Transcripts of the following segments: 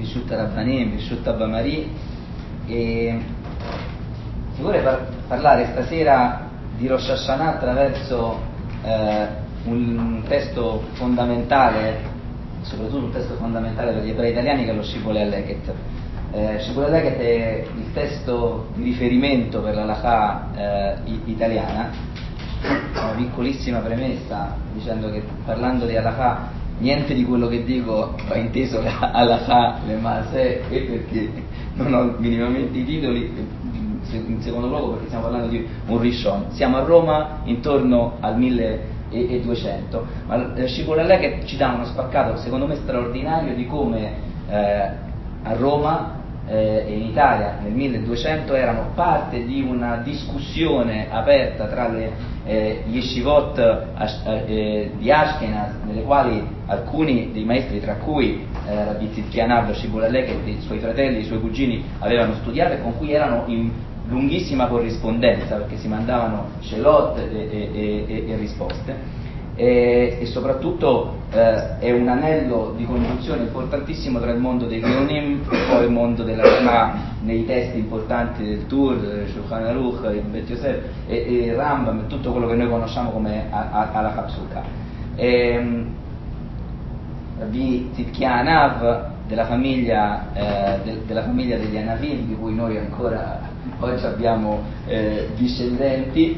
Bishut Rabbanim, Bishut Abbamari, e si vuole parlare stasera di Rosh Hashanah attraverso un testo fondamentale, soprattutto un testo fondamentale per gli ebrei italiani, che è lo Shibbolei Haleket. Shibbolei Haleket è il testo di riferimento per l'Halakha italiana. Una piccolissima premessa dicendo che, parlando di Halakha, niente di quello che dico va inteso Halakha le Maaseh, perché non ho minimamente i titoli, in secondo luogo perché stiamo parlando di un Rishon. Siamo a Roma intorno al 1200, ma Shibbolei Haleket ci dà uno spaccato secondo me straordinario di come a Roma e in Italia nel 1200 erano parte di una discussione aperta tra le yeshivot di Ashkenaz, nelle quali alcuni dei maestri, tra cui Rabbi Tzidkia Nav, Shibbolei Haleket, i suoi fratelli, i suoi cugini avevano studiato e con cui erano in lunghissima corrispondenza, perché si mandavano shelot e risposte. E soprattutto è un anello di congiunzione importantissimo tra il mondo dei Geonim e poi il mondo della Shema nei testi importanti del Tur, Shulchan Aruch, il Bet Yosef e Rambam, tutto quello che noi conosciamo come Halakha Psuka. Rabbi Tzidkia Nav, della famiglia degli Anavim, di cui noi ancora oggi abbiamo discendenti,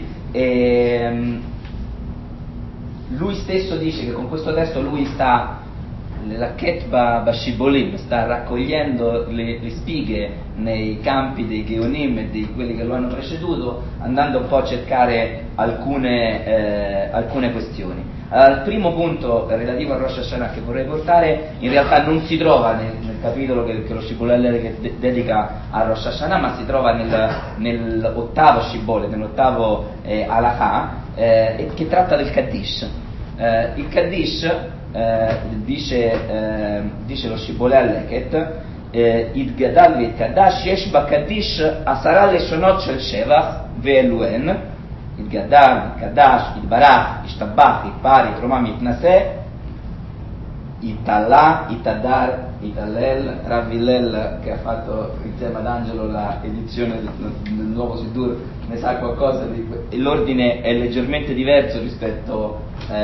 lui stesso dice che con questo testo lui sta la Ketba Bashibolim, sta raccogliendo le spighe nei campi dei Geonim e di quelli che lo hanno preceduto, andando un po' a cercare alcune questioni. Il primo punto relativo a Rosh Hashanah che vorrei portare in realtà non si trova nel capitolo che lo Shibbolei Haleket dedica a Rosh Hashanah, ma si trova nell'ottavo Shibbolei, nell'ottavo Halakha, che tratta del Kaddish. Il Kaddish, dice lo Shibbolei Haleket, Id Gadal V'Id Kadash Yesh Bakaddish Asara Leshonot Shel Shevach Ve'eluen, Id Gadal, Id Kadash, Id Barach, Ishtabach, Id Par, Id Romam, Id Naseh, Itala, Itadar, Italel. Rav Hillel, che ha fatto insieme ad Angelo la edizione del nuovo Siddur, ne sa qualcosa e l'ordine è leggermente diverso rispetto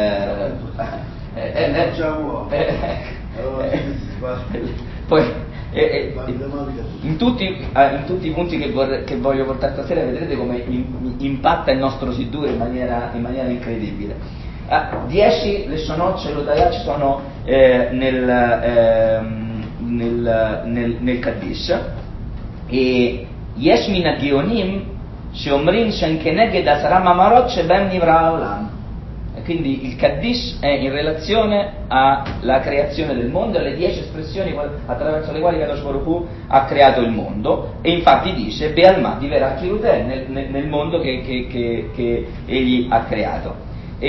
poi in tutti i punti che voglio portare stasera vedrete come impatta il nostro Siddur in maniera incredibile. 10 le Shonot Shelodaya ci sono nel Kaddish, e Yesh min ha-Geonim sheomrim shen keneged 10 mamarot shebem nivra ha'olam. E quindi il Kaddish è in relazione alla creazione del mondo e alle 10 espressioni attraverso le quali Kadosh Baruch Hu ha creato il mondo, e infatti dice Be'alma diverà Chiruteh, nel mondo che egli ha creato.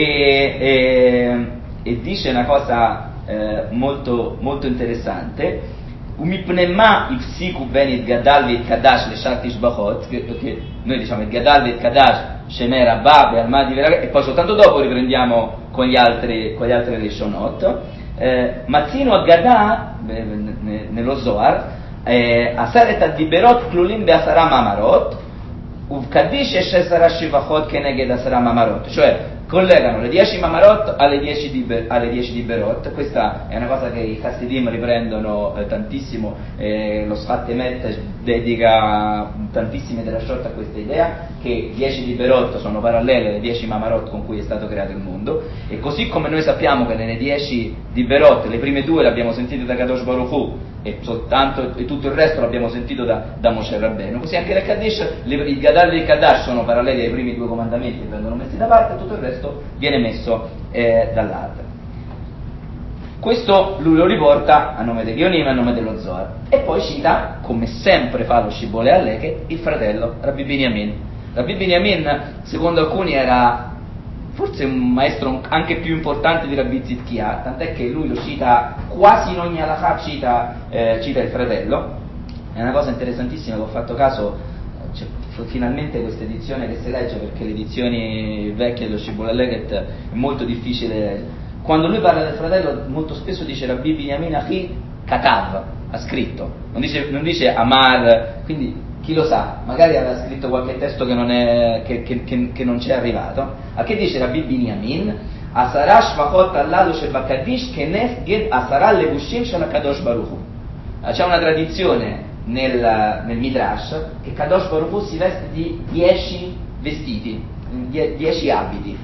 E dice una cosa molto, molto interessante: Umipnema ifsiku ben il Gadal v'il Kadash le Shar Tishbachot, che noi diciamo il Gadal v'il Kadash Shemei Rabbah Be'alma Divera, e poi soltanto dopo riprendiamo con gli altri Rishonot. Mazzino a Gadà nello Zohar Aseret ad-Diberot Klulim Be'asara Mamarot Uvkadish e Shesara Shivachot Keneged Asara Mamarot, cioè collegano le 10 Mamarot alle 10 Diberot. Questa è una cosa che i Hasidim riprendono tantissimo, lo Sfat Emet dedica tantissime della short a questa idea, che 10 Diberot sono parallele alle 10 Mamarot con cui è stato creato il mondo, e così come noi sappiamo che nelle 10 Diberot le prime 2 le abbiamo sentite da Kadosh Baruch Hu e tutto il resto l'abbiamo sentito da Moshe Rabbeinu, così anche nel Kaddish il Gadal e il Kadash sono paralleli ai primi 2 comandamenti che vengono messi da parte, e tutto il resto viene messo dall'altra. Questo lui lo riporta a nome dei Geonim e a nome dello Zohar, e poi cita, come sempre fa lo Shibbolei Haleket, il fratello Rabbi Binyamin. Rabbi Binyamin, secondo alcuni, era forse un maestro anche più importante di Rabbi Tzidkia, tant'è che lui lo cita quasi in ogni halakha, cita il fratello. È una cosa interessantissima che ho fatto caso, c'è finalmente questa edizione che si legge, perché le edizioni vecchie dello Shibbolei Haleket è molto difficile. Quando lui parla del fratello molto spesso dice Rabbi Binyamin Achi Katav, ha scritto, non dice Amar, quindi chi lo sa, magari aveva scritto qualche testo che non ci è arrivato. A che dice Rabbi Binyamin? Asara shvachot allalu shebakadish keneged asara levushim shel Kadosh Baruch Hu. C'è una tradizione nel Midrash che Kadosh Baruch Hu si veste di 10 vestiti, 10 abiti.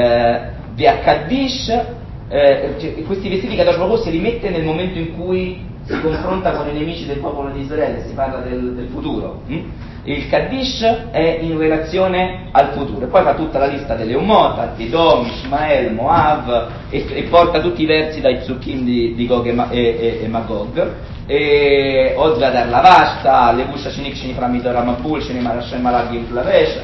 Questi vestiti Kadosh Baruch Hu se li mette nel momento in cui si confronta con i nemici del popolo di Israele, si parla del futuro. Il Kaddish è in relazione al futuro, e poi fa tutta la lista delle Umot, Edom, Ishmael, Moav, e porta tutti i versi dai Psukim di Gog e Magog, e Od Vadar Lavashta, Levusha Shenik Shenifra Midora Mabul, Shenimar Hashem Malagim Flavesh.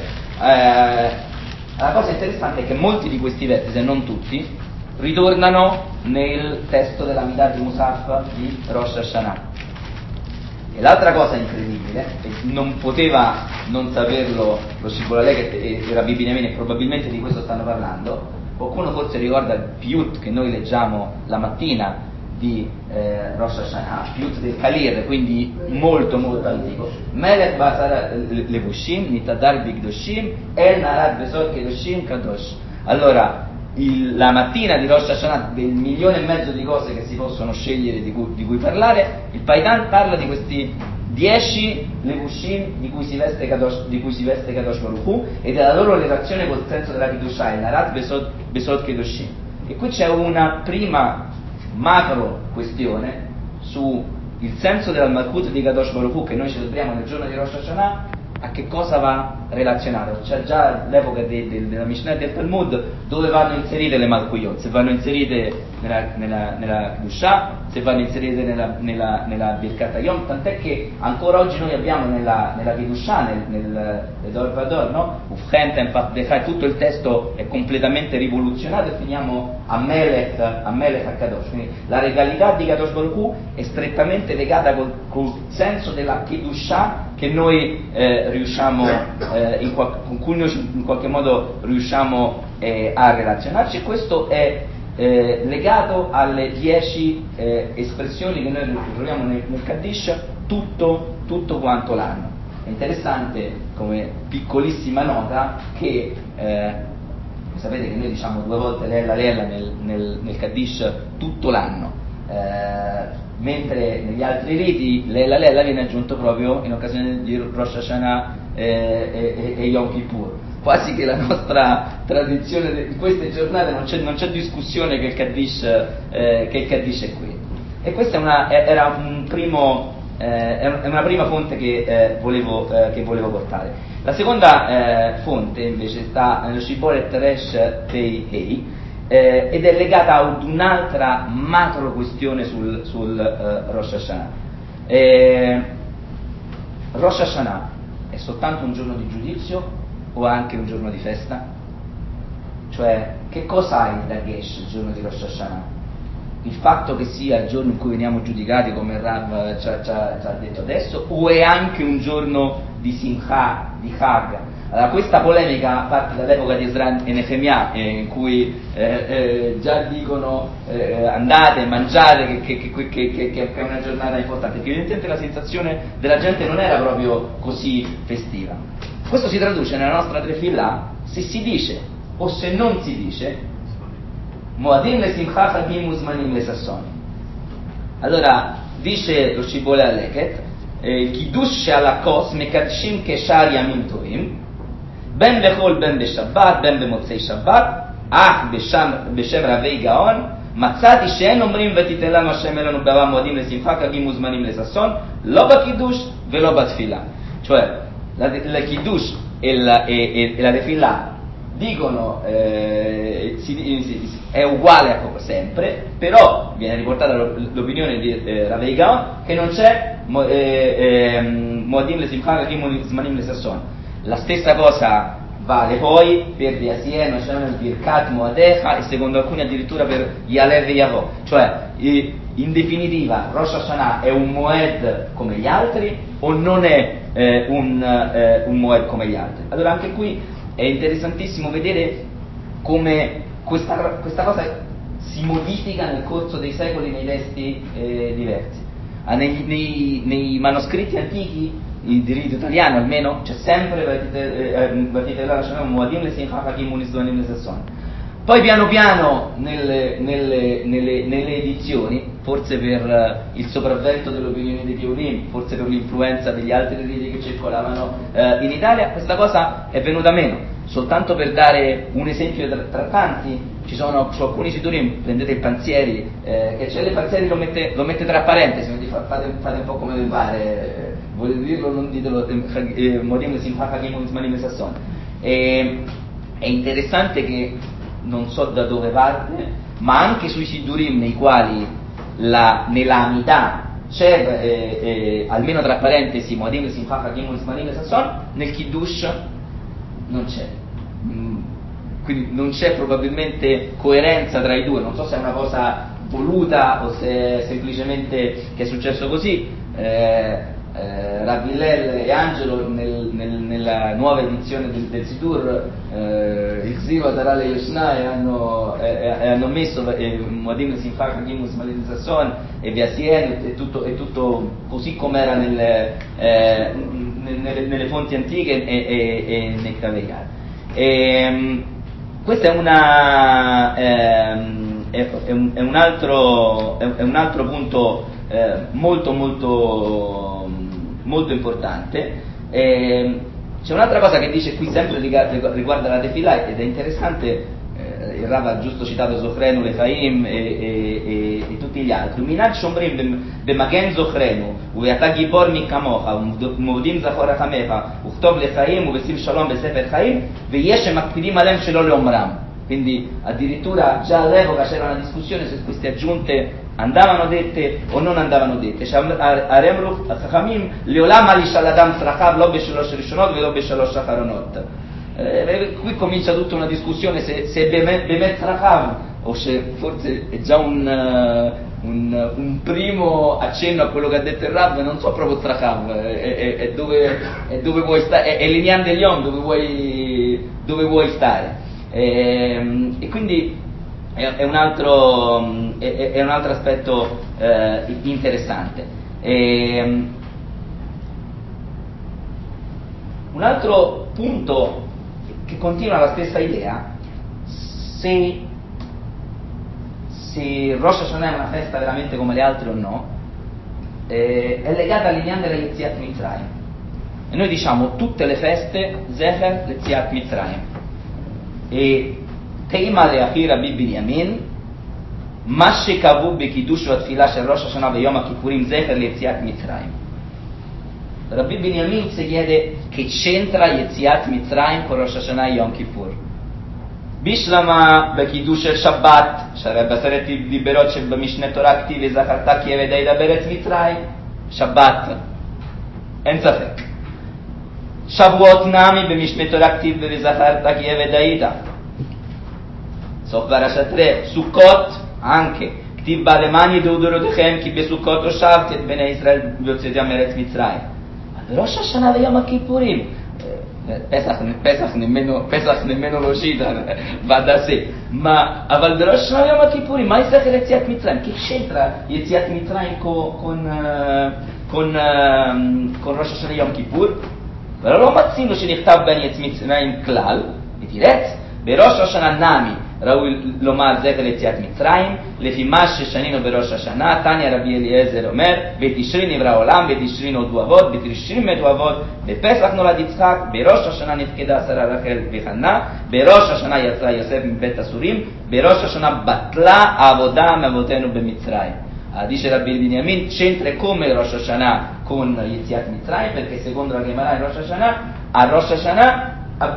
La cosa interessante è che molti di questi versi, se non tutti, ritornano nel testo della Midah di Musaf di Rosh Hashanah. E l'altra cosa incredibile, e non poteva non saperlo lo Shibboleth Leket e Rabbi Binyamin, e probabilmente di questo stanno parlando, qualcuno forse ricorda il Piyut che noi leggiamo la mattina di Rosh Hashanah, Piyut del Kalir, quindi molto molto antico. Melech Basar Levushim, Nitadar Bigdoshim, El Narad Besor Kedoshim Kadosh. Allora, la mattina di Rosh Hashanah, del 1,5 milioni di cose che si possono scegliere, di cui parlare, il Paitan parla di questi 10 levushim di cui si veste Kadosh Baruch Hu, e della loro relazione col senso della Kedushah, il Narat Besod Kedoshim. E qui c'è una prima macro questione su il senso della Malkut di Kadosh Baruch Hu che noi celebriamo nel giorno di Rosh Hashanah. A che cosa va relazionato? C'è già all'epoca della Mishnah e del Talmud dove vanno inserite le Malkuyot, se vanno inserite nella Kedushah, se vanno inserite nella Birkat Hayom, tant'è che ancora oggi noi abbiamo nella Kedushah, nel Dor Vador, no? Ufchen, tutto il testo è completamente rivoluzionato e finiamo a Melech a Kadosh. Quindi la regalità di Kadosh Baruch Hu è strettamente legata col senso della Kedushah che noi con cui noi in qualche modo riusciamo a relazionarci, e questo è legato alle 10 espressioni che noi troviamo nel Kaddish tutto quanto l'anno. È interessante come piccolissima nota che sapete che noi diciamo 2 volte Leella nel Kaddish tutto l'anno, mentre negli altri riti Leella viene aggiunto proprio in occasione di Rosh Hashanah e Yom Kippur. Quasi che la nostra tradizione in queste giornate non c'è discussione che il Kaddish è qui. E questa era una prima fonte che volevo portare. La seconda fonte invece sta nello Shibboleth Resh Pei Hei, ed è legata ad un'altra macro questione sul Rosh Hashanah. Rosh Hashanah è soltanto un giorno di giudizio o anche un giorno di festa? Cioè, che cosa ha il Dagesh il giorno di Rosh Hashanah? Il fatto che sia il giorno in cui veniamo giudicati, come il Rav ci ha detto adesso, o è anche un giorno di Simcha, di Chag? Allora, questa polemica parte dall'epoca di Ezra e Nehemia, in cui già dicono andate, mangiate, che è una giornata importante, perché evidentemente la sensazione della gente non era proprio così festiva. Questo si traduce nella nostra Tefillah se si dice o se non si dice Moadim le Simcha Chagim Uzmanim le Sasson. Allora dice lo Shibboleth Leket, Kiddush She'alakos Mekadshim Keshar Yamim Tovim Ben Bechol Ben Beshabbat Ben Bemotzei Shabbat Ach Beshem Ravei Gaon Matzati She'en Omrim Vetitelanu Hashem Elanu Be'avam Moadim le Simcha Chagim Uzmanim le Sasson Lo B'Kiddush Velo B'Tfilah. Cioè la Kiddush e la Tefillah dicono è uguale sempre, però viene riportata l'opinione di Ravei Gaon che non c'è Moadim le Simcha Chagim Uzmanim le Sasson. La stessa cosa vale poi per Beasien, Birkat, Moadecha e secondo alcuni addirittura per Yalev e Yavo. Cioè, in definitiva, Rosh Hashanah è un Moed come gli altri o non è un Moed come gli altri? Allora anche qui è interessantissimo vedere come questa cosa si modifica nel corso dei secoli nei testi diversi. nei manoscritti antichi di rito italiano almeno c'è sempre poi piano piano nelle edizioni, forse per il sopravvento dell'opinione dei Geonim, forse per l'influenza degli altri riti che circolavano in Italia, questa cosa è venuta meno. Soltanto per dare un esempio tra tanti, ci sono su alcuni Sidurim, prendete il Panzieri, che c'è le Panzieri lo mette tra parentesi, fate un po' come vi pare, volete dirlo o non ditelo, Modim le Simcha Hakim Uzmanim le Sasson. È interessante che non so da dove parte, ma anche sui Sidurim nei quali nella Amidà c'è almeno tra parentesi Modim le Simcha Hakim Uzmanim le Sasson, nel Kiddush non c'è. Quindi non c'è probabilmente coerenza tra i due, non so se è una cosa voluta o se è semplicemente che è successo così. Rabbi Hillel e Angelo nella nuova edizione del Sidur il Ziva Tarale Yoshna e hanno messo Moadim Simcha Hakim Usmalim Sasson e Viasien e tutto così come era nelle fonti antiche e nei Kaveiar. Questo è un altro punto molto importante. C'è un'altra cosa che dice qui sempre riguarda la Tefillah ed è interessante. Il Rav ha giusto citato Zochrenu, Lechaim e tutti gli altri. Minad shomrim b'magen Zochrenu u'yata gibor mikamocha u'modim zachor hamecha u'chtov lechaim u'vesim shalom b'sefer chaim ve'yesh shemakpidim alem shelo leomram. Quindi addirittura già all'epoca c'era una discussione se queste aggiunte andavano dette o non andavano dette. Aremru Chachamim leolam alishal adam tzrachav lo b'shalosh rishonot ve'lo b'shalosh shacharonot. Qui comincia tutta una discussione se Bemet Tzrachav o se forse è già un primo accenno a quello che ha detto il Rav, non so proprio Tzrachav, è dove vuoi stare, è l'Inyan degli Om, dove vuoi stare. E quindi è un altro aspetto interessante. Un altro punto che continua la stessa idea, se Rosh Hashanah è una festa veramente come le altre o no, è legata all'Inyan della Yetziat Mitzrayim. E noi diciamo tutte le feste Zecher Yetziat Mitzrayim. E Teima Leachi Rabbi Binyamin Ma shekavu bekidush atfilah shel Rosh Hashanah ve Yom HaKippurim Zecher Yetziat Mitzrayim. Rabbi Binyamin si chiede che c'entra Yetziat Mitzrayim con Rosh Hashanah e Yom Kippur. Bishlama bekidush el Shabbat שהרי בעשרת דיברות שבמשנה תורה כתיב וזכרת כי עבדי בארץ מצרים שבת אין ספק. שבועות נמי במשנה תורה כתיב וזכרת כי עבדי סוף פרשת רב. סוכות anche כתיב למען ידעו דורותיכם כי בסוכות הושבתי את בני ישראל והוצאתם מארץ מצרים. בראש השנה ויום הכיפורים Pesach nemmeno lo cita, va da sé, ma אבל בראש השנה ויום הכיפורים מה יזכר יציאת מצרים? che c'entra יציאת מצרים con ראש השנה יום כיפור? ולא מצינו שנכתב בין יציאת מצרים כלל, ותרץ בראש השנה נמי ראוי לומר זכר יציאת מצרים לפי מה ששנינו בראש השנה. תניא רבי אליעזר אומר בתשרי נברא העולם, בתשרי נולדו אבות, בתשרי מתו אבות, בפסח נולד יצחק, בראש השנה נפקדה שרה רחל וחנה, בראש השנה יצא יוסף מבית אסורים, בראש השנה בטלה העבודה מאבותינו במצרים. Dice Rabbi Binyamin c'entra come Rosh Hashanah con Yetziat Mitzrayim, perché secondo la Gemara in Rosh Hashanah a Rosh Hashanah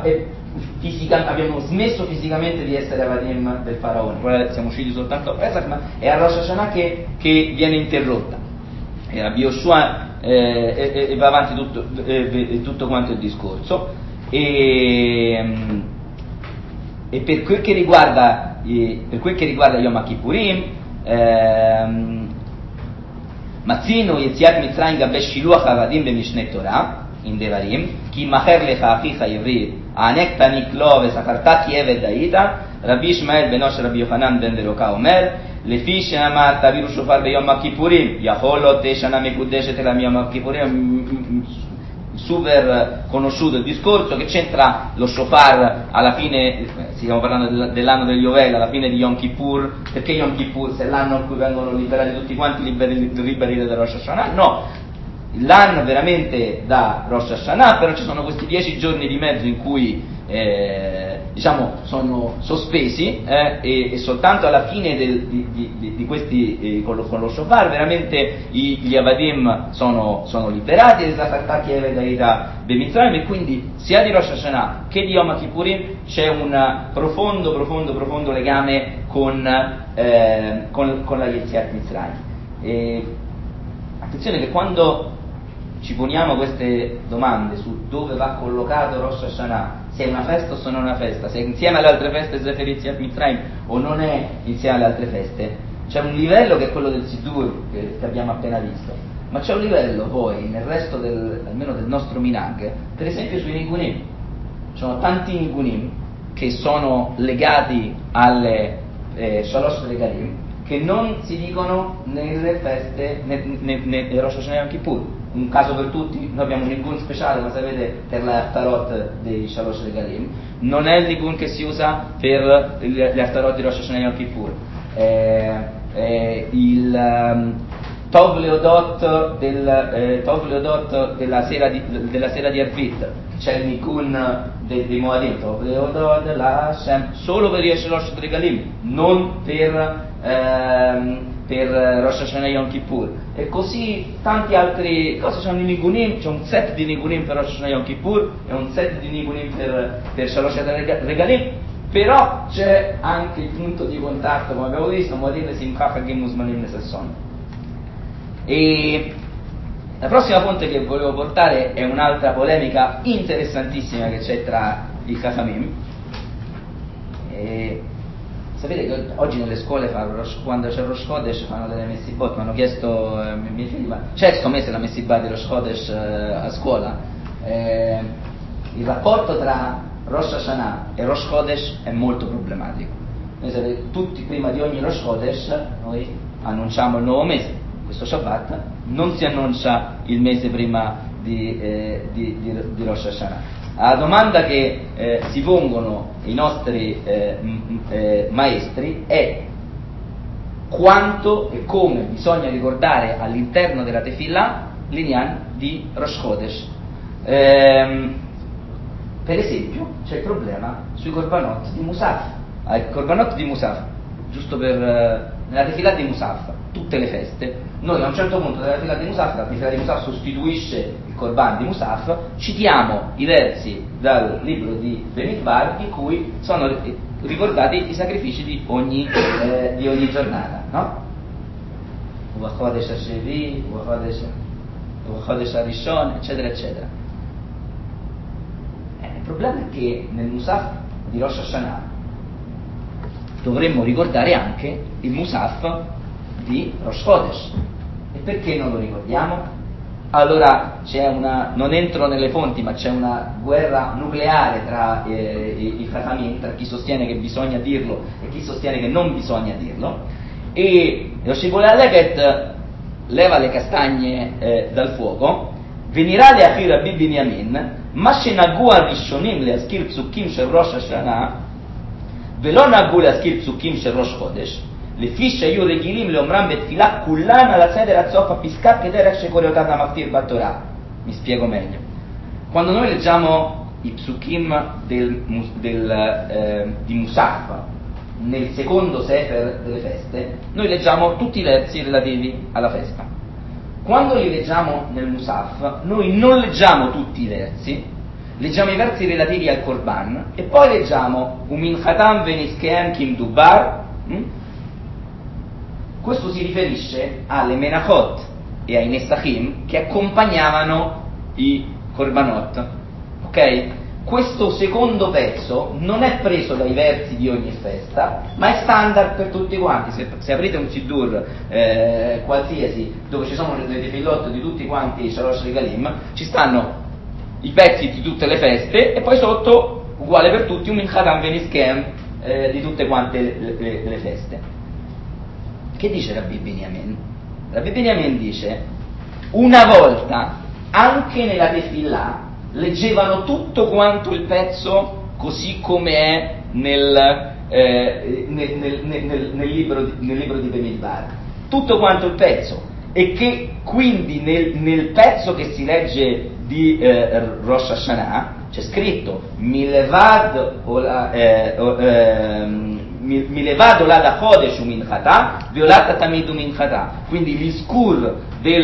abbiamo smesso fisicamente di essere avadim del faraone. Ora siamo usciti soltanto a Pesach, ma è a Rosh Hashanah che viene interrotta. E Rabbi Yoshua e va avanti tutto quanto il discorso. E per quel che riguarda Yom HaKippurim, Matzino Yetziat Mitzrayim gabe shiluach avadim b'mishneh Torah in Devarim, כי מכר לך אחיך עברי, הענק תניק לו וזכרת כי עבד היית. רבי ישמעאל בנו של רבי יוחנן בן ברוקה אומר, le fisce amata viru shofar beyom kippurim, yaholot eshana mekudeshet elam yom kippurim, super conosciuto il discorso che c'entra lo shofar alla fine, stiamo parlando dell'anno degli Yovel, alla fine di Yom Kippur, perché Yom Kippur se è l'anno in cui vengono liberati tutti quanti, liberi da Rosh Hashanah? No, l'anno veramente da Rosh Hashanah, però ci sono questi 10 giorni di mezzo in cui diciamo sono sospesi e soltanto alla fine di questi con lo shofar veramente gli avadim sono liberati e quindi sia di Rosh Hashanah che di Yom Kippurim c'è un profondo legame con la Yetziat Mitzrayim. Attenzione che quando ci poniamo queste domande su dove va collocato Rosh Hashanah, se è una festa o se non è una festa, se è insieme alle altre feste Sefer Yetziat Mitzrayim o non è insieme alle altre feste, c'è un livello che è quello del Siddur che abbiamo appena visto, ma c'è un livello poi nel resto almeno del nostro Minhag, per esempio sui Nigunim. Ci sono tanti Nigunim che sono legati alle Shalosh Regalim che non si dicono nelle feste nel Rosh Hashanah e Yom Kippur. Un caso per tutti, noi abbiamo un nigun speciale, ma sapete, per la Haftarot dei Shalosh Regalim, non è il nigun che si usa per le Haftarot di Rosh Hashanah e Yom Kippur. Il Tov Leodot della sera di Arvit, c'è il nigun dei Moadim, Tov Leodot la Hashem, solo per i Shalosh Regalim, non per Rosh Hashanah e Yom Kippur, e così tanti altri cose. Sono i Nigunim, c'è un set di Nigunim per Rosh Hashanah e Yom Kippur e un set di Nigunim per Shalosh Regalim, però c'è anche il punto di contatto, come abbiamo visto, Moadim e Simcha Chagim Muzmanim Nesasson. E la prossima fonte che volevo portare è un'altra polemica interessantissima che c'è tra i Chachamim. Sapete che oggi nelle scuole quando c'è Rosh Chodesh fanno delle messibot, mi hanno chiesto i miei figli, ma c'è sto mese la messibah di Rosh Chodesh a scuola? Il rapporto tra Rosh Hashanah e Rosh Chodesh è molto problematico. Noi sapete, tutti prima di ogni Rosh Chodesh noi annunciamo il nuovo mese, questo Shabbat non si annuncia il mese prima di Rosh Hashanah. La domanda che si pongono i nostri maestri è quanto e come bisogna ricordare all'interno della Tefillah l'inyan di Rosh Chodesh. Per esempio c'è il problema sui korbanot di Musaf. Il korbanot di Musaf, giusto nella Tefillah di Musaf, tutte le feste, noi a un certo punto della Tefillah di Musaf, la Tefillah di Musaf sostituisce il Korban di Musaf, citiamo i versi dal libro di Bemidbar in cui sono ricordati i sacrifici di ogni giornata, no? Uvachodesh Hashevi, Uvachodesh Harishon, eccetera eccetera. Il problema è che nel Musaf di Rosh Hashanah dovremmo ricordare anche il Musaf di Rosh Chodesh. E perché non lo ricordiamo? Allora non entro nelle fonti, ma c'è una guerra nucleare tra i Chachamim, tra chi sostiene che bisogna dirlo e chi sostiene che non bisogna dirlo, e lo Shibbolei Aleket leva le castagne dal fuoco, venirà le Achir Rabbi Binyamin, ma shenagu rishonim leazkir psukim shel Rosh Hashanah, ולא נהגו להזכיר פסוקים של ראש חודש, לפי שהיו רגילים לאומרם בתפילה כולן על הסדר עד סוף הפסקה כדרך שקורא אותם המכתיר בתורה. Mi spiego meglio. Quando noi leggiamo i psukim di Musaf nel secondo sefer delle feste, noi leggiamo tutti i versi relativi alla festa. Quando li leggiamo nel Musaf, noi non leggiamo tutti i versi, leggiamo i versi relativi al Korban e poi leggiamo Umin Khatam Veniskeem Kim Dubar. Questo si riferisce alle Menachot e ai Nesachim che accompagnavano i Korbanot. Ok? Questo secondo pezzo non è preso dai versi di ogni festa, ma è standard per tutti quanti. Se aprite un Siddur qualsiasi dove ci sono le tefillot di tutti quanti i Shalosh Regalim, ci stanno i pezzi di tutte le feste e poi sotto uguale per tutti un Minchatam Veniskem di tutte quante le feste. Che dice Rabbi Binyamin? Rabbi Binyamin dice: una volta anche nella Tefillah leggevano tutto quanto il pezzo così come è nel libro di Bemidbar, tutto quanto il pezzo, e che quindi nel pezzo che si legge di Rosh Hashanah c'è scritto Milevad Olad Chodesh Minchata Violata Tamidu Minchata, quindi l'iskur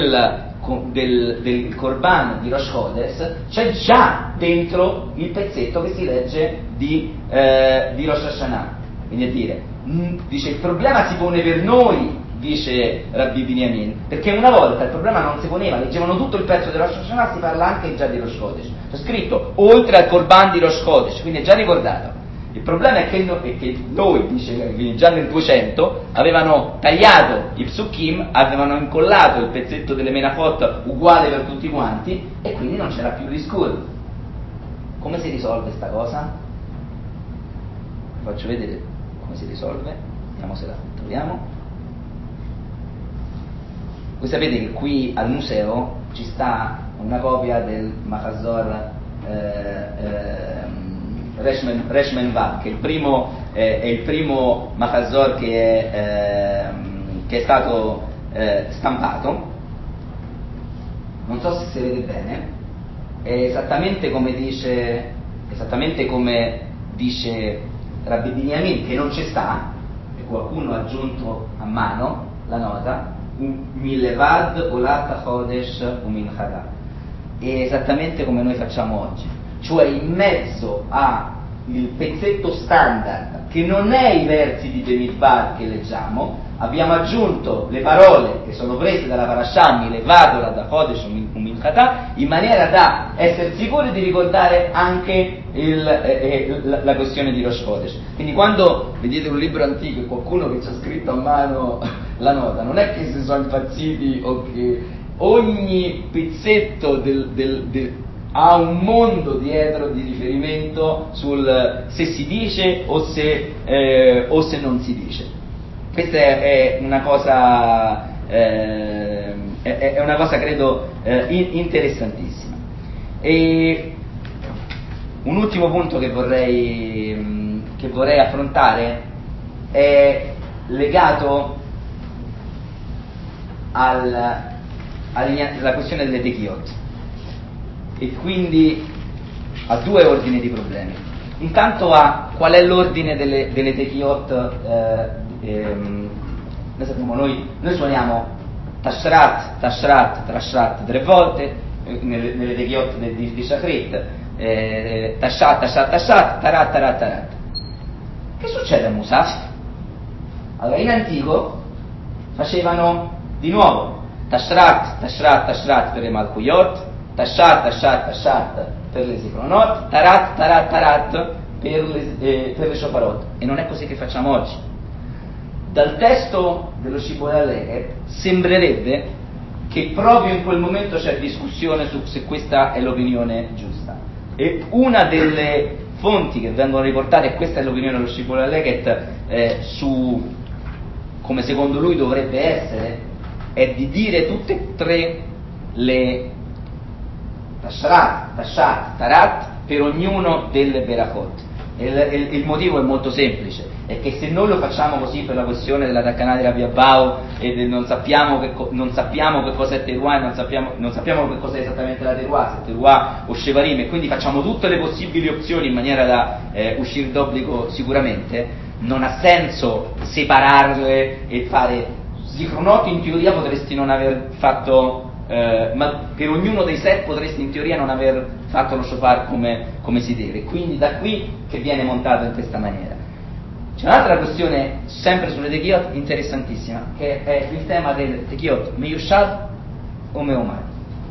del Korban di Rosh Chodesh c'è già dentro il pezzetto che si legge di Rosh Hashanah. Quindi a dire, dice, il problema si pone per noi, dice Rabbi Binyamin, perché una volta il problema non si poneva, leggevano tutto il pezzo di Rosh Hashanah, si parla anche già di Rosh Chodesh, c'è scritto oltre al Korban di Rosh Chodesh, quindi è già ricordato. Il problema è che noi, dice, già nel 200 avevano tagliato i psukim, avevano incollato il pezzetto delle menafot uguale per tutti quanti, e quindi non c'era più l'iskur. Come si risolve sta cosa? Vi faccio vedere come si risolve, vediamo se la troviamo. Voi sapete che qui al museo ci sta una copia del Machazor Reshman Vav, che è il primo Machazor che è stato stampato. Non so se si vede bene, è esattamente come dice Rabbi Binyamin, che non ci sta, e qualcuno ha aggiunto a mano la nota, Milevad Olat Chodesh Uminchada, è esattamente come noi facciamo oggi, cioè in mezzo al pezzetto standard, che non è i versi di Bemidbar che leggiamo, abbiamo aggiunto le parole che sono prese dalla parashah Milevad Olat Chodesh Uminchada, in maniera da essere sicuri di ricordare anche la questione di Rosh Chodesh. Quindi quando vedete un libro antico e qualcuno che ci ha scritto a mano la nota, non è che si sono impazziti o che ogni pezzetto ha un mondo dietro di riferimento sul se si dice o se non si dice. Questa è una cosa credo interessantissima. E un ultimo punto che vorrei affrontare è legato alla questione delle techiot, e quindi a due ordini di problemi. Intanto a qual è l'ordine delle techiot. Noi sappiamo, noi suoniamo Tashrat, Tashrat, Tashrat 3 volte nelle techiot di Shachrit, Tashat, Tashat, Tashat, Tarat, Tarat, Tarat. Che succede a Musaf? Allora, in antico facevano di nuovo Tashrat, Tashrat, Tashrat per le Malkuyot, Tashat, Tashat, Tashat per le Zikronot, Tarat, Tarat, Tarat per le Shofarot. E non è così che facciamo oggi. Dal testo dello Shibboleth Leket sembrerebbe che proprio in quel momento c'è discussione su se questa è l'opinione giusta. E una delle fonti che vengono riportate, e questa è l'opinione dello Shibboleth Leket su come secondo lui dovrebbe essere, è di dire tutte e tre le Tashrat, Tashat, Tarat per ognuno delle Berachot. Il motivo è molto semplice, è che se noi lo facciamo così per la questione della Takana di Rabbi Abahu e non sappiamo che cosa è Teruah e non sappiamo che cosa è esattamente la Teruah, se Teruah o Shevarim, e quindi facciamo tutte le possibili opzioni in maniera da uscire d'obbligo sicuramente, non ha senso separarle e fare Zichronot. In teoria potresti non aver fatto ma per ognuno dei set potresti in teoria non aver fatto lo shofar come si deve, quindi da qui che viene montato in questa maniera. C'è un'altra questione sempre sulle techiot interessantissima, che è il tema del techiot meyushad o meomad.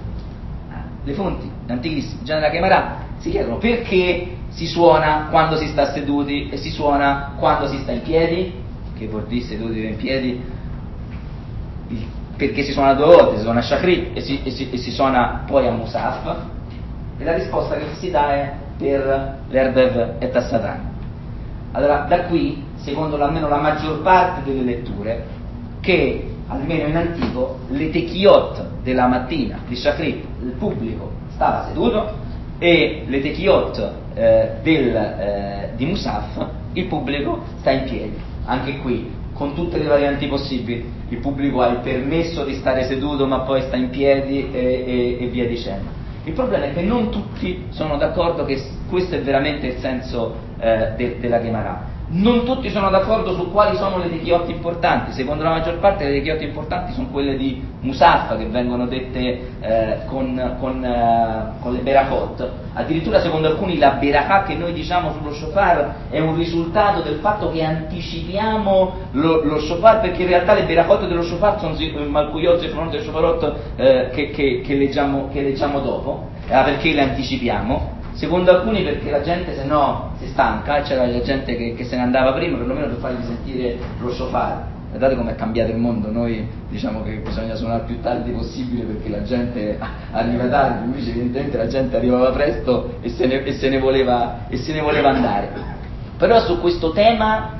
Le fonti antichissime, già nella Gemara, si chiedono perché si suona quando si sta seduti e si suona quando si sta in piedi, che vuol dire seduti o in piedi, perché si suona due volte, si suona a Shachrit e si suona poi a Musaf, e la risposta che si dà è per l'Erbev e Tassatan. Allora, da qui, secondo almeno la maggior parte delle letture, che, almeno in antico, le techiot della mattina di Shachrit, il pubblico stava seduto, e le techiot di Musaf, il pubblico sta in piedi. Anche qui, con tutte le varianti possibili, il pubblico ha il permesso di stare seduto ma poi sta in piedi e via dicendo. Il problema è che non tutti sono d'accordo che questo è veramente il senso della Gemara. Non tutti sono d'accordo su quali sono le techiot importanti. Secondo la maggior parte le techiot importanti sono quelle di Musaf, che vengono dette con le Berachot. Addirittura secondo alcuni la Berachah che noi diciamo sullo shofar è un risultato del fatto che anticipiamo lo shofar, perché in realtà le Berachot dello shofar sono Malkuyot e Fronot del Shofarot che leggiamo dopo, perché le anticipiamo. Secondo alcuni perché la gente se no si stanca, e c'era la gente che se ne andava prima perlomeno per fargli sentire lo shofar. Guardate come è cambiato il mondo, noi diciamo che bisogna suonare più tardi possibile perché la gente arriva tardi, invece evidentemente la gente arrivava presto e se ne voleva andare. Però su questo tema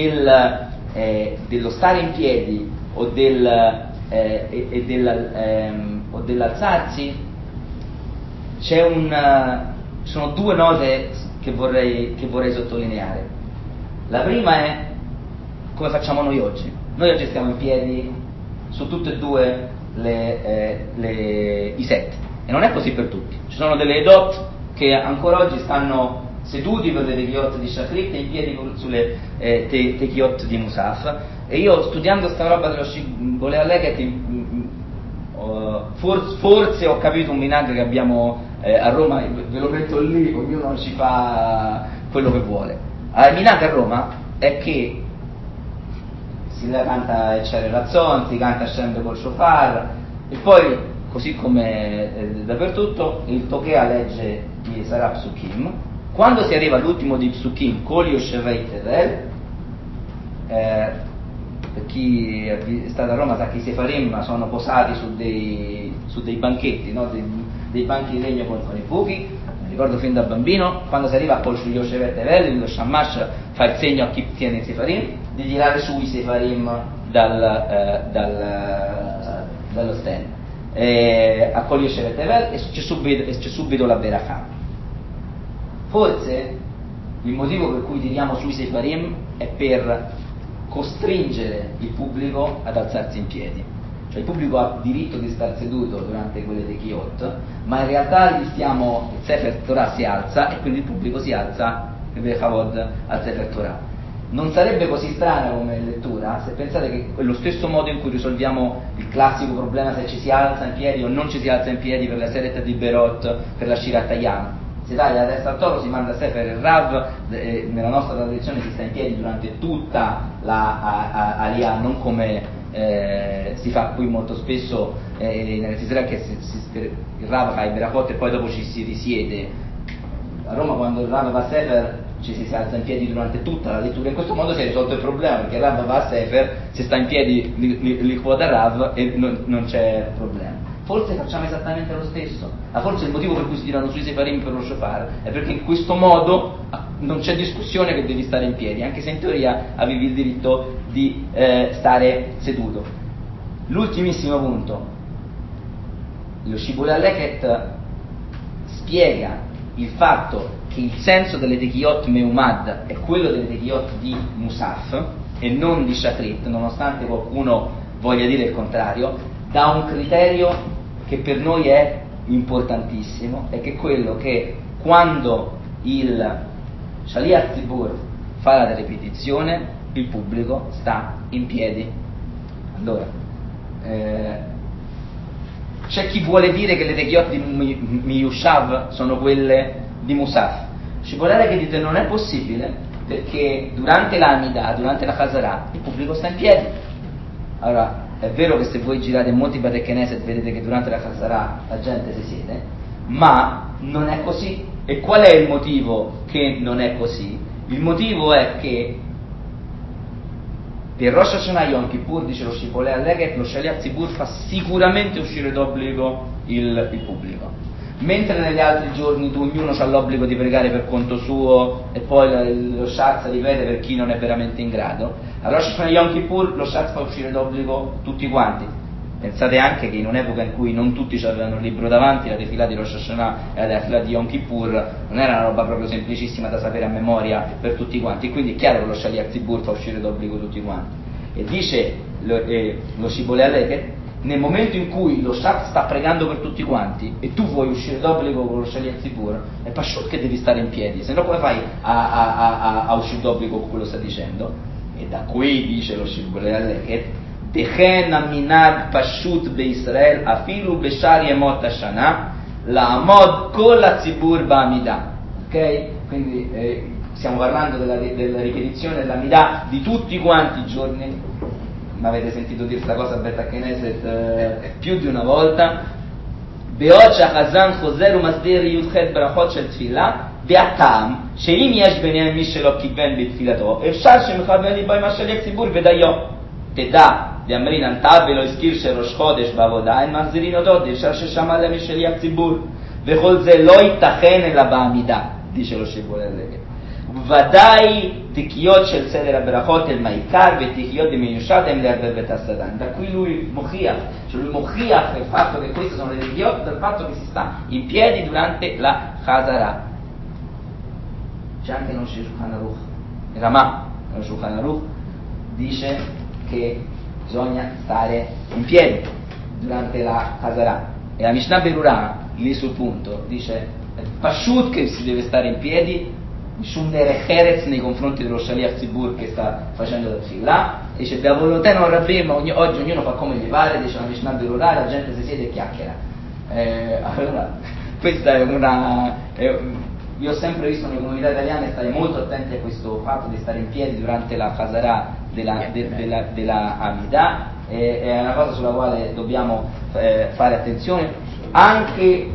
dello stare in piedi o dell'alzarsi sono due note che vorrei sottolineare. La prima è come facciamo noi oggi. Noi oggi stiamo in piedi su tutte e due i set, e non è così per tutti. Ci sono delle edot che ancora oggi stanno seduti per le techiot di Shachrit e in piedi sulle techiot di Musaf. E io, studiando sta roba dello Shibbolei Haleket, forse ho capito un minag che abbiamo a Roma, ve lo metto lì, ognuno ci fa quello che vuole. Il minag a Roma è che si canta Echere Razzon, si canta Scende col shofar, e poi, così come dappertutto, il Tokea legge i Sarà Psukim. Quando si arriva all'ultimo di Psukim, Kol Yoshevei Tevel, per chi è stato a Roma sa che i Sefarim sono posati su dei banchetti, no? dei banchi di legno con i buchi. Mi ricordo fin da bambino, quando si arriva a Kol Yoshevei Tevel, lo Shamash fa il segno a chi tiene i Sefarim di tirare su i Sefarim dallo stand. A Kol Yoshevei Tevel e c'è subito la Berachah. Forse il motivo per cui tiriamo sui Sefarim è per costringere il pubblico ad alzarsi in piedi. Cioè il pubblico ha diritto di star seduto durante quelle techiot, ma in realtà il Sefer Torah si alza e quindi il pubblico si alza al Sefer Torah. Non sarebbe così strana come lettura se pensate che è lo stesso modo in cui risolviamo il classico problema se ci si alza in piedi o non ci si alza in piedi per la Seret di Berot, per la Shirat Hayam. Si taglia la testa al toro, si manda Sefer e Rav, nella nostra tradizione si sta in piedi durante tutta la Aliyah, non come si fa qui molto spesso in Israele, che il Rav fa i Berachot e poi dopo ci si risiede. A Roma quando il Rav va a Sefer ci si alza in piedi durante tutta la lettura. In questo modo si è risolto il problema, perché il Rav va a Sefer, si sta in piedi li quota Rav e non c'è problema. Forse facciamo esattamente lo stesso. Forse il motivo per cui si tirano sui Sefarim per lo shofar è perché in questo modo non c'è discussione che devi stare in piedi, anche se in teoria avevi il diritto di stare seduto. L'ultimissimo punto, lo Shibbolei Haleket spiega il fatto che il senso delle techiot Meumad è quello delle techiot di Musaf e non di Shachrit, nonostante qualcuno voglia dire il contrario, da un criterio che per noi è importantissimo, e che è quello che quando il Shaliach Tzibur fa la ripetizione, il pubblico sta in piedi. Allora, c'è chi vuole dire che le techiot di Miyushav sono quelle di Musaf. Shibbolei che dite non è possibile, perché durante l'Amida, durante la Chazarah, il pubblico sta in piedi. Allora, è vero che se voi girate in molti Beit Knesset vedete che durante la Chazarah la gente si siede, ma non è così. E qual è il motivo che non è così? Il motivo è che per Rosh Hashanah Yom Kippur, dice lo Shibbolei Haleket, lo Shaliach Tzibur fa sicuramente uscire d'obbligo il pubblico. mentre negli altri giorni ognuno ha l'obbligo di pregare per conto suo e poi lo Shatz ripete per chi non è veramente in grado, a Rosh Hashanah e Yom Kippur lo Shatz fa uscire d'obbligo tutti quanti. Pensate anche che in un'epoca in cui non tutti avevano il libro davanti, la tefilà di Rosh Hashanah e la tefilà di Yom Kippur non era una roba proprio semplicissima da sapere a memoria per tutti quanti, quindi è chiaro che lo Shaliach Tzibur fa uscire d'obbligo tutti quanti. E dice lo Shibbolei Aleket, nel momento in cui lo Shatz sta pregando per tutti quanti e tu vuoi uscire d'obbligo con lo Shaliach Tzibur, è pashut che devi stare in piedi, se no come fai a uscire d'obbligo con quello che sta dicendo? E da qui dice lo Shibbolei Aleket, Techen aminag pashut beIsrael afilu beshar yemot hashana la'amod kol hatzibur ba'amida. Ok? Quindi stiamo parlando della ripetizione dell'amida di tutti quanti i giorni. Mi avete sentito dire questa cosa a Bet HaKnesset più di una volta. Be'od shachazan chozer umasdir yudchet brachot shel tefila be'atam she'im yesh b'nei mi shelo kiven b'tfilato efshar shemchaven libay ma shaliach tzibur v'dayo תדע, דאמרין הנטב ולא הזכיר שראש חודש בעבודה, הם מחזירים אותו, אפשר ששמע להם שליח ציבור, וכל זה לא ייתכן אלא בעמידה, דישה לו שיבולי הלגת. ובוודאי תיקיות של סדר הברכות אל מעיקר, ותיקיות דמיושד הם לערבב את הסדן. Da qui lui mocchia il fatto che queste sono le tikiyot dal fatto che si sta in piedi durante la Chazara. C'è anche non Shulchan Aruch, Ramah, non Shulchan Aruch, dice che bisogna stare in piedi durante la Chazara, e la Mishnah Berurah lì sul punto dice pashut che si deve stare in piedi, shum derech eretz nei confronti dello Shaliach Tzibur che sta facendo la tefillah, e dice be'avolotenu non rabbim, oggi ognuno fa come gli pare, dice la Mishnah Berurah, la gente si siede e chiacchiera. Allora questa è una io ho sempre visto nelle comunità italiane stare molto attenti a questo fatto di stare in piedi durante la Chazara della Amidah, è una cosa sulla quale dobbiamo fare attenzione anche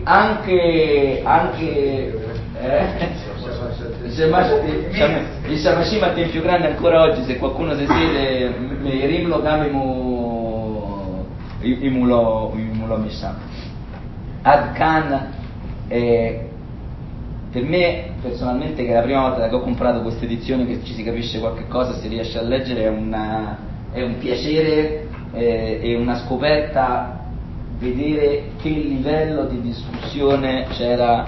il Shamashim è più grande ancora oggi, se qualcuno si siede Meirim lo Gamimu Imulo Misham Ad Khan. Per me personalmente, che è la prima volta che ho comprato questa edizione che ci si capisce qualche cosa, si riesce a leggere, è un piacere e una scoperta vedere che livello di discussione c'era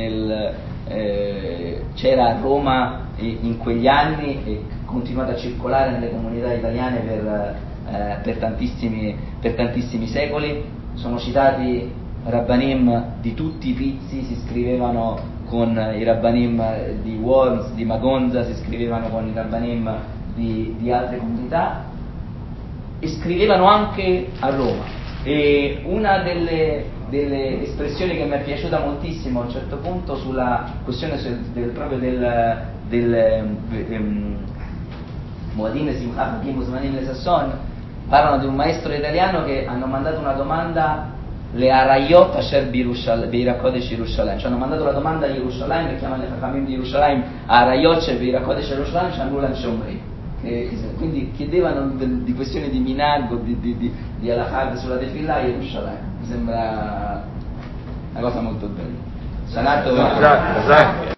a Roma in quegli anni e continuato a circolare nelle comunità italiane per tantissimi secoli. Sono citati Rabbanim di tutti i pizzi, si scrivevano con i Rabbanim di Worms, di Magonza, si scrivevano con i Rabbanim di altre comunità e scrivevano anche a Roma. E una delle espressioni che mi è piaciuta moltissimo a un certo punto sulla questione del Moadim e Simchat Musmanim le Sasson, parlano di un maestro italiano che hanno mandato una domanda le Arayot Asher Beira Kodesh Yerushalayim, ci hanno mandato la domanda a Yerushalayim, che chiamano i Chachamim di Yerushalayim Arayot Asher Beira Kodesh Yerushalayim Shanulan Shomri, quindi chiedevano di questioni di minag, di alachad sulla tefillah a Yerushalayim. Mi sembra una cosa molto bella. Sanato